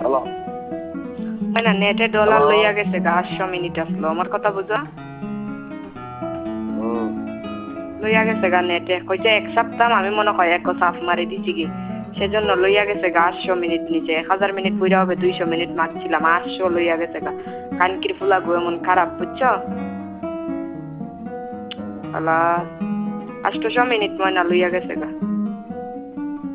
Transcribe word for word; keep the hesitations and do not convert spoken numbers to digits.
hello হয় না নেটে ডলার হ্যালো লইয়া গেছে গা আটশো মিনিট আসলো আমার কথা বুঝো হুম লইয়া গেছে গা নেটে কইছে এক সপ্তাহ আমি মনে হয় এক সাফ মারি দিছি কি সেজন্য লইয়া গেছে গা আটশো মিনিট নিচে এক হাজার মিনিট পুরা হবে দুইশো মিনিট মারছিলাম আটশো লইয়া গেছে গা কানকির ফুলা গো এমন খারাপ বুঝছো আলা আটশো মিনিট ময়না লইয়া গেছে গা